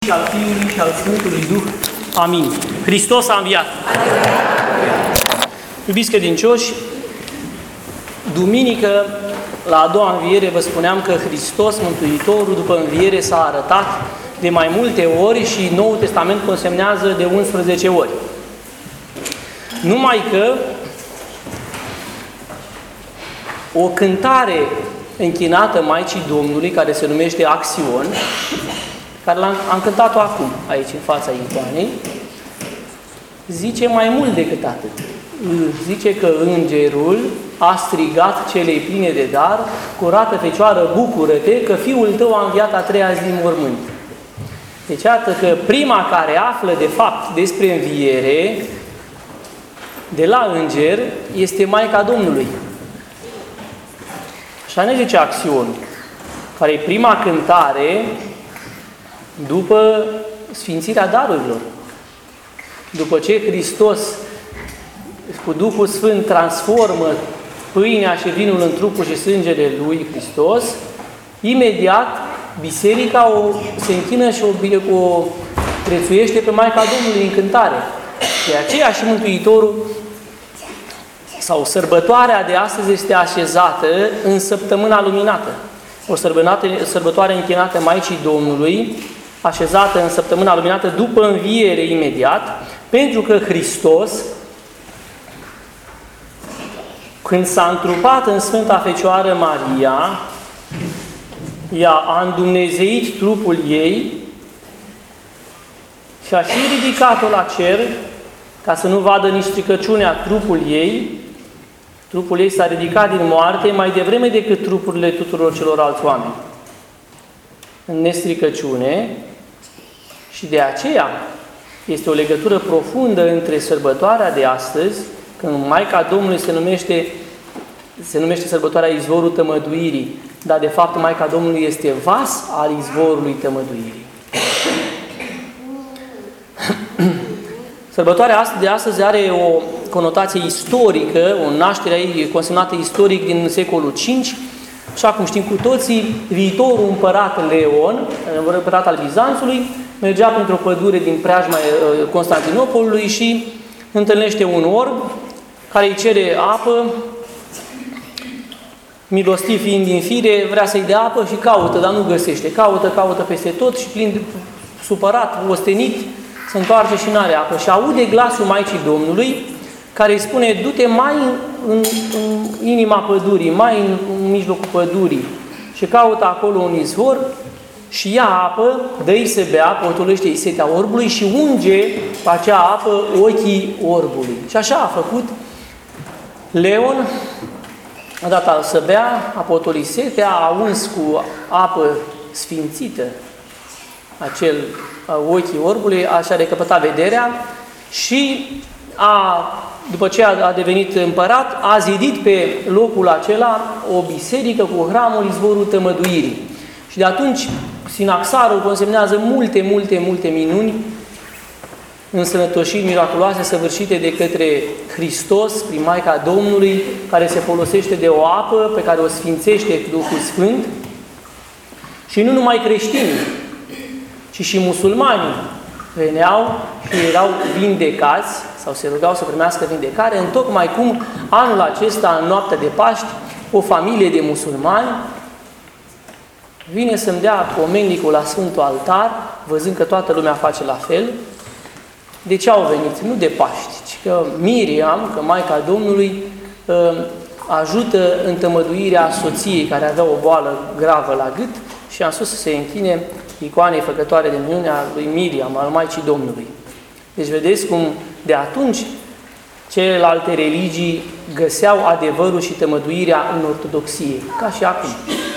Și al Fiului și al Sfântului Duh. Amin. Hristos a înviat. Iubiți credincioși, duminică, la a doua înviere, vă spuneam că Hristos, Mântuitorul, după înviere s-a arătat de mai multe ori și Noul Testament consemnează de 11 ori. Numai că o cântare închinată Maicii Domnului, care se numește Axion, care am cântat-o acum, aici, în fața icoanei, zice mai mult decât atât. Zice că îngerul a strigat celei pline de dar: curată Fecioară, bucură-te că Fiul tău a înviat a treia zi din mormânt. Deci, iată că prima care află, de fapt, despre înviere, de la înger, este Maica Domnului. Așa ne zice Axion, care e prima cântare după sfințirea darurilor. După ce Hristos, cu Duhul Sfânt, transformă pâinea și vinul în trupul și sângele lui Hristos, imediat biserica se închină și o prețuiește pe Maica Domnului în cântare. De aceea și Mântuitorul, sau sărbătoarea de astăzi, este așezată în săptămâna luminată. O sărbătoare închinată Maicii Domnului, așezată în săptămâna luminată după înviere imediat, pentru că Hristos, când s-a întrupat în Sfânta Fecioară Maria, ea a îndumnezeit trupul ei și a și ridicat-o la cer ca să nu vadă nici stricăciunea trupul ei. Trupul ei s-a ridicat din moarte mai devreme decât trupurile tuturor celorlalți oameni, în nestricăciune. Și de aceea este o legătură profundă între sărbătoarea de astăzi, când Maica Domnului se numește sărbătoarea izvorul tămăduirii, dar de fapt Maica Domnului este vas al izvorului tămăduirii. Sărbătoarea de astăzi are o conotație istorică, o naștere ei consemnată istoric din secolul V. Așa cum știm cu toții, viitorul împărat Leon, împărat al Bizanțului, mergea printr-o pădure din preajma Constantinopolului și întâlnește un orb care îi cere apă. Milostiv fiind din fire, vrea să-i dea apă și caută, dar nu găsește. Caută peste tot și plin, supărat, ostenit, se întoarce și n-are apă. Și aude glasul Maicii Domnului, care îi spune: du-te mai în inima pădurii, mai în mijlocul pădurii și caută acolo un izvor și ia apă, dă-i să bea, potolește-i setea orbului și unge pe acea apă ochii orbului. Și așa a făcut Leon, a dat să bea, a potolit setea, a uns cu apă sfințită ochii orbului, așa a recăpătat vederea și după ce a devenit împărat, a zidit pe locul acela o biserică cu hramul izvorul tămăduirii. Și de atunci Sinaxarul consemnează multe minuni, însănătoșiri miraculoase săvârșite de către Hristos prin Maica Domnului, care se folosește de o apă pe care o sfințește Duhul Sfânt. Și nu numai creștinii, ci și musulmanii veneau și erau vindecați sau se rugau să primească vindecare, întocmai cum anul acesta, în noaptea de Paști, o familie de musulmani vine să-mi dea pomenicul la Sfântul Altar, văzând că toată lumea face la fel. De ce au venit? Nu de Paști, ci că Miriam, că Maica Domnului, ajută în tămăduirea soției care avea o boală gravă la gât și am spus să se închine icoanei făcătoare de minunea lui Miriam, al Maicii Domnului. Deci vedeți cum de atunci celelalte religii găseau adevărul și tămăduirea în ortodoxie, ca și acum.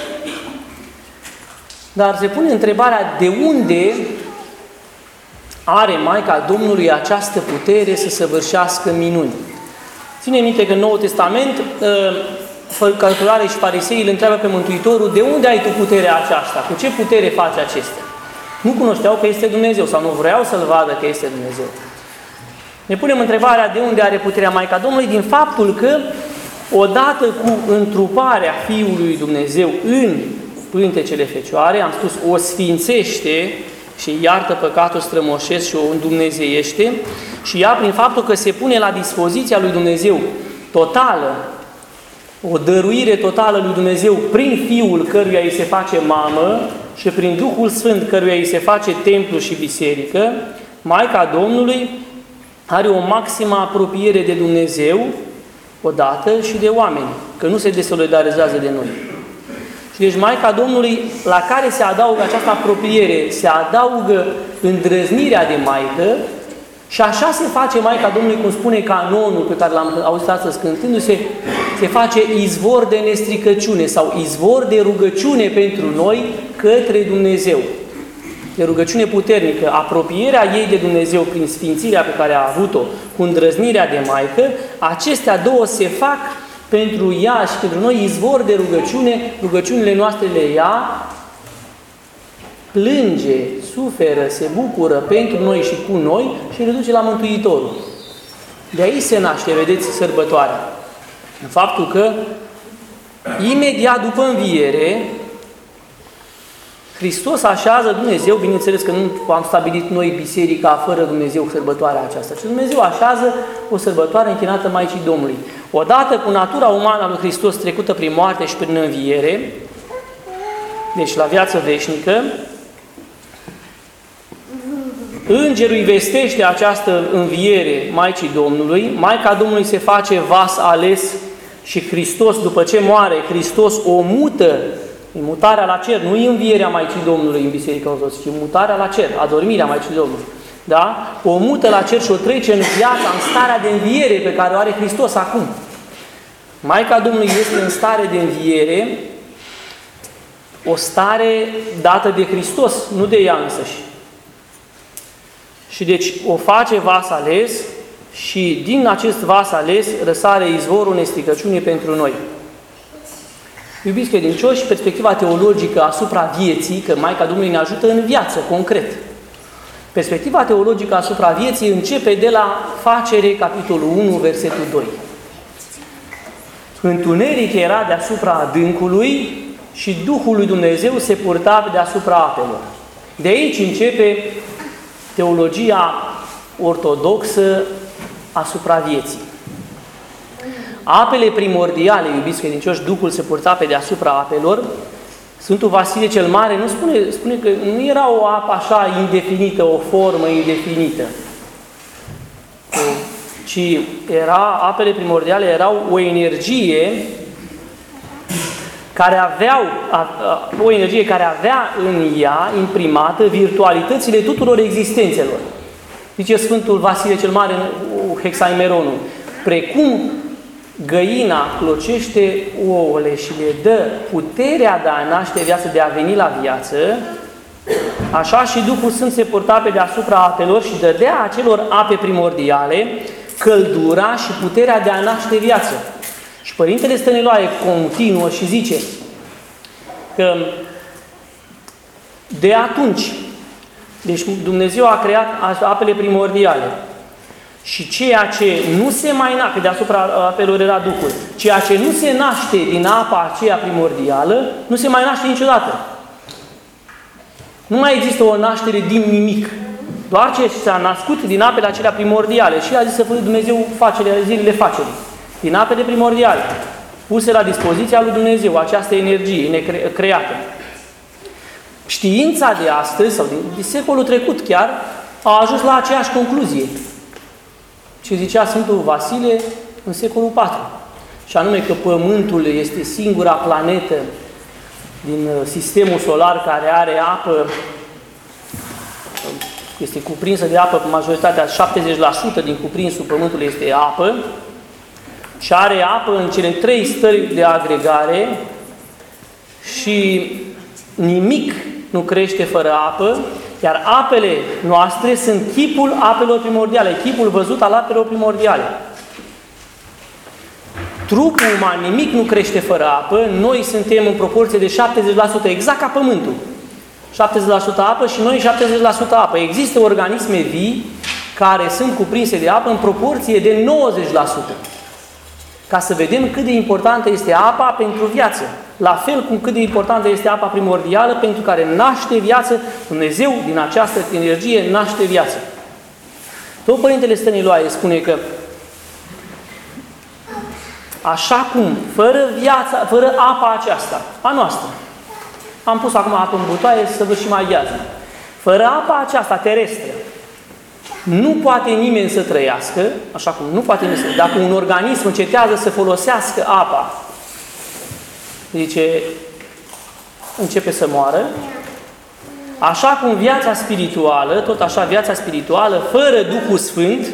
Dar se pune întrebarea: de unde are Maica Domnului această putere să săvârșească minuni? Ține minte că în Noul Testament cărturarii și fariseii îl întreabă pe Mântuitorul: de unde ai tu puterea aceasta? Cu ce putere faci acestea? Nu cunoșteau că este Dumnezeu sau nu vreau să-L vadă că este Dumnezeu. Ne punem întrebarea: de unde are puterea Maica Domnului? Din faptul că odată cu întruparea Fiului Dumnezeu în pântecele Fecioare, am spus, o sfințește și iartă păcatul strămoșesc și o îndumnezeiește, și ea, prin faptul că se pune la dispoziția lui Dumnezeu totală, o dăruire totală lui Dumnezeu prin Fiul căruia îi se face mamă și prin Duhul Sfânt căruia îi se face templu și biserică, Maica Domnului are o maximă apropiere de Dumnezeu odată și de oameni, că nu se desolidarizează de noi. Și deci Maica Domnului, la care se adaugă această apropiere, se adaugă îndrăznirea de Maică, și așa se face Maica Domnului, cum spune canonul pe care l-am auzit astăzi cântându-se, se face izvor de nestricăciune sau izvor de rugăciune pentru noi către Dumnezeu. De rugăciune puternică, apropierea ei de Dumnezeu prin sfințirea pe care a avut-o, cu îndrăznirea de Maică, acestea două se fac pentru ea și pentru noi izvor de rugăciune, rugăciunile noastre le ia, plânge, suferă, se bucură pentru noi și cu noi și le duce la Mântuitorul. De aici se naște, vedeți, sărbătoarea. În faptul că imediat după înviere, Hristos așează, Dumnezeu, bineînțeles că nu am stabilit noi biserica fără Dumnezeu sărbătoarea aceasta, ci Dumnezeu așează o sărbătoare închinată Maicii Domnului. Odată cu natura umană a lui Hristos trecută prin moarte și prin înviere, deci la viață veșnică, Îngerul îi vestește această înviere Maicii Domnului, Maica Domnului se face vas ales și Hristos, după ce moare, Hristos o mută, mutarea la cer, nu e învierea Maicii Domnului în Biserica Ortodoxă, ci mutarea la cer, adormirea Maicii Domnului. Da? O mută la cer și o trece în viața, în starea de înviere pe care o are Hristos acum. Maica Domnului este în stare de înviere, o stare dată de Hristos, nu de ea însăși. Și deci o face vas ales și din acest vas ales răsare izvorul nestricăciunii pentru noi. Iubiți credincioși, perspectiva teologică asupra vieții, că Maica Domnului ne ajută în viață, concret. Perspectiva teologică asupra vieții începe de la Facere, capitolul 1, versetul 2. Întuneric era deasupra adâncului și Duhul lui Dumnezeu se purta deasupra apelor. De aici începe teologia ortodoxă asupra vieții. Apele primordiale, iubiți credincioși, Duhul se purta pe deasupra apelor. Sfântul Vasile cel Mare nu spune că nu era o apă așa indefinită, o formă indefinită, ci apele primordiale erau o energie care avea în ea imprimată virtualitățile tuturor existențelor. Zice Sfântul Vasile cel Mare, Hexaimeronul, precum găina clocește ouăle și le dă puterea de a naște viață, de a veni la viață, așa și Duhul Sfânt se purta pe deasupra apelor și dădea acelor ape primordiale căldura și puterea de a naște viață. Și Părintele Stăniloae continuă și zice că de atunci, deci Dumnezeu a creat apele primordiale și ceea ce nu se mai naște, deasupra apelor era Duhul, ceea ce nu se naște din apa aceea primordială, nu se mai naște niciodată. Nu mai există o naștere din nimic. Doar ce s-a născut din apele acelea primordiale. Și a zis să fie Dumnezeu zilele facerii. Din apele primordiale, puse la dispoziția lui Dumnezeu, această energie necreată. Știința de astăzi, sau din secolul trecut chiar, a ajuns la aceeași concluzie. Ce zicea Sfântul Vasile în secolul IV. Și anume că Pământul este singura planetă din sistemul solar care are apă, este cuprinsă de apă, cu majoritatea, 70% din cuprinsul Pământului este apă, și are apă în cele 3 stări de agregare și nimic nu crește fără apă, iar apele noastre sunt chipul apelor primordiale, chipul văzut al apelor primordiale. Trupul uman, nimic nu crește fără apă, noi suntem în proporție de 70%, exact ca Pământul. 70% apă și noi 70% apă. Există organisme vii care sunt cuprinse de apă în proporție de 90%. Ca să vedem cât de importantă este apa pentru viață. La fel cum cât de importantă este apa primordială pentru care naște viață, Dumnezeu din această energie naște viață. Tot Părintele Stăniloae spune că așa cum, fără viața, fără apa aceasta, a noastră, am pus acum apă în butoaie să vă și mai ghează. Fără apa aceasta terestră, nu poate nimeni să trăiască, așa cum nu poate nimeni să trăiască. Dacă un organism încetează să folosească apa, zice, începe să moară. Așa cum viața spirituală, tot așa viața spirituală, fără Duhul Sfânt,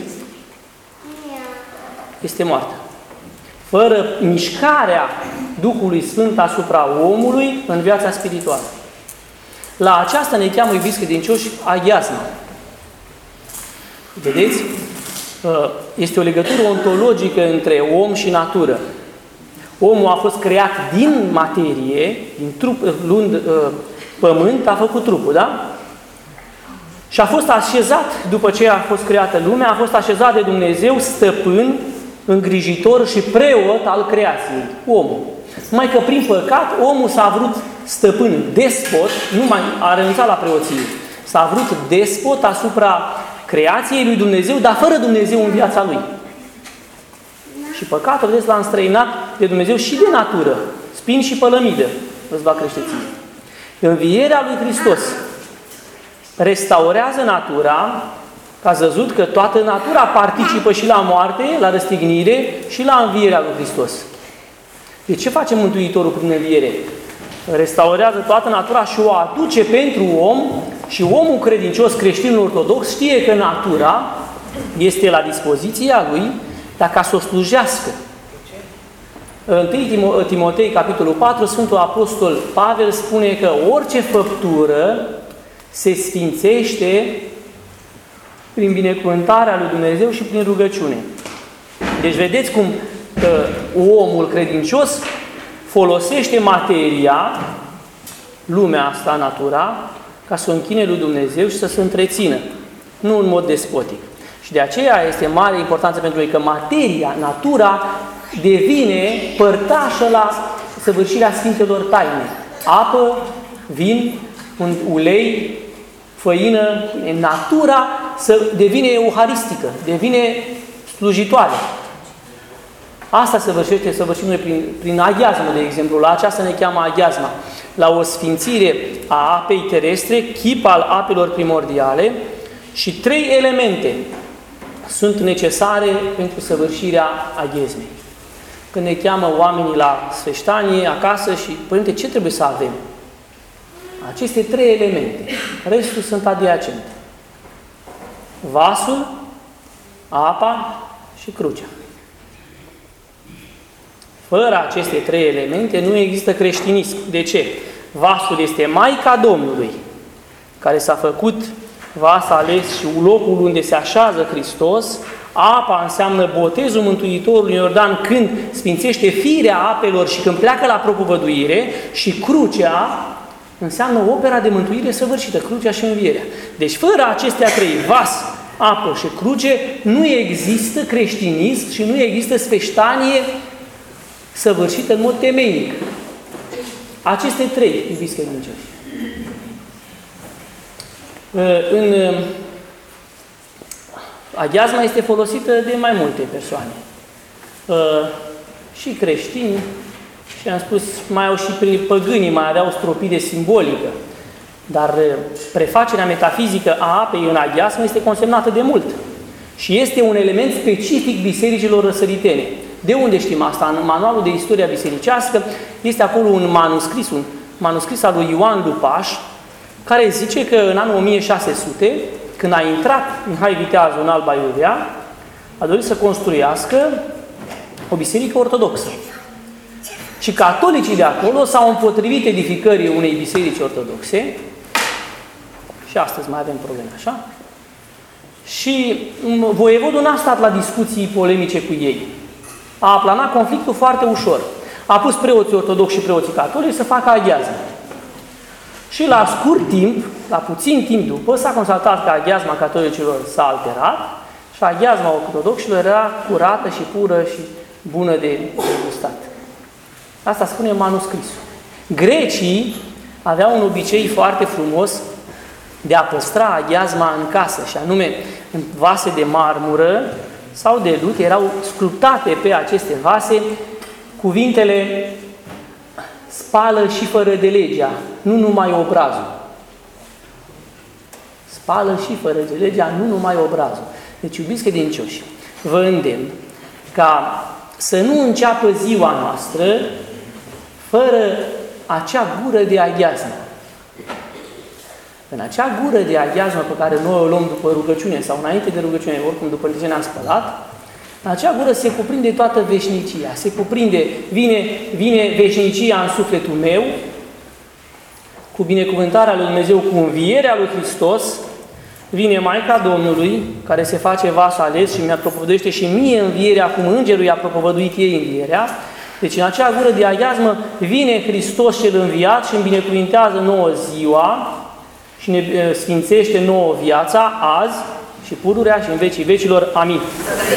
este moartă. Fără mișcarea Duhului Sfânt asupra omului în viața spirituală. La aceasta ne cheamă, iubiți credincioși, aghiazma. Vedeți? Este o legătură ontologică între om și natură. Omul a fost creat din materie, din trup, luând pământ, a făcut trupul, da? Și a fost așezat, după ce a fost creată lumea, a fost așezat de Dumnezeu stăpân, îngrijitor și preot al creației, omul. Numai că prin păcat, omul s-a vrut stăpân, despot, nu mai a renunțat la preoție. S-a vrut despot asupra creației lui Dumnezeu, dar fără Dumnezeu în viața lui. Și păcatul, vedeți, l-a înstrăinat de Dumnezeu și de natură. Spin și pălămidă îți va crește ție. Învierea lui Hristos restaurează natura, că ați văzut că toată natura participă și la moarte, la răstignire și la învierea lui Hristos. De ce face Mântuitorul prin înviere? Restaurează toată natura și o aduce pentru om și omul credincios, creștinul ortodox, știe că natura este la dispoziția lui, dar ca să o slujească. În 1 Timotei, capitolul 4, Sfântul Apostol Pavel spune că orice făptură se sfințește prin binecuvântarea lui Dumnezeu și prin rugăciune. Deci vedeți cum omul credincios folosește materia, lumea asta, natura, ca să o închine lui Dumnezeu și să se întrețină, nu în mod despotic. Și de aceea este mare importanță pentru noi că materia, natura, devine părtașă la săvârșirea Sfintelor Taine. Apă, vin, un ulei, făină, natura devine euharistică, devine slujitoare. Asta săvârșim noi prin aghiazmă, de exemplu. La aceasta ne cheamă aghiazma. La o sfințire a apei terestre, chip al apelor primordiale și 3 elemente sunt necesare pentru săvârșirea aghiazmei. Când ne cheamă oamenii la sfeștanie, acasă și, Părinte, ce trebuie să avem? Aceste 3 elemente. Restul sunt adiacente. Vasul, apa și crucea. Fără aceste 3 elemente nu există creștinism. De ce? Vasul este Maica Domnului, care s-a făcut vas ales și locul unde se așează Hristos. Apa înseamnă botezul Mântuitorului Iordan când sfințește firea apelor și când pleacă la propovăduire, și crucea înseamnă opera de mântuire săvârșită, crucea și învierea. Deci fără acestea 3, vas, apă și cruce, nu există creștinism și nu există sfeștanie săvârșită în mod temeinic. Aceste 3, iubiți credincioși. Aghiazma este folosită de mai multe persoane. Și creștini, și am spus, mai au și păgânii, mai aveau stropire simbolică. Dar prefacerea metafizică a apei în aghiazmă este consemnată de mult. Și este un element specific bisericilor răsăritene. De unde știm asta? În manualul de istoria bisericească este acolo un manuscris al lui Ioan Lupaș, care zice că în anul 1600, când a intrat Mihai Viteazul în Alba Iulia, a dorit să construiască o biserică ortodoxă. Și catolicii de acolo s-au împotrivit edificării unei biserici ortodoxe, și astăzi mai avem probleme, așa? Și voievodul n-a stat la discuții polemice cu ei. A aplanat conflictul foarte ușor. A pus preoții ortodoxi și preoții catolici să facă aghiazmă. Și la scurt timp, la puțin timp după, s-a constatat că aghiazma catolicilor s-a alterat și aghiazma ortodoxilor era curată și pură și bună de gustat. Asta spune manuscrisul. Grecii aveau un obicei foarte frumos de a păstra aghiazma în casă, și anume în vase de marmură sau de lut erau sculptate pe aceste vase cuvintele spală și fără de legea, nu numai obrazul. Spală și fără de legea, nu numai obrazul. Deci, iubiți credincioși, vă îndemn ca să nu înceapă ziua noastră fără acea gură de aghiazmă. În acea gură de aghiazmă pe care noi o luăm după rugăciune sau înainte de rugăciune, oricum după ce ne-am spălat, în acea gură se cuprinde toată veșnicia. Se cuprinde, vine veșnicia în sufletul meu, cu binecuvântarea lui Dumnezeu, cu învierea lui Hristos, vine Maica Domnului, care se face vas ales și mi-a propovăduiește și mie învierea, cum îngerul i-a propovăduit ei învierea. Deci în acea gură de aghiazmă vine Hristos cel înviat și îmi binecuvintează nouă ziua și ne sfințește nouă viața azi și pururea și în vecii vecilor. Amin.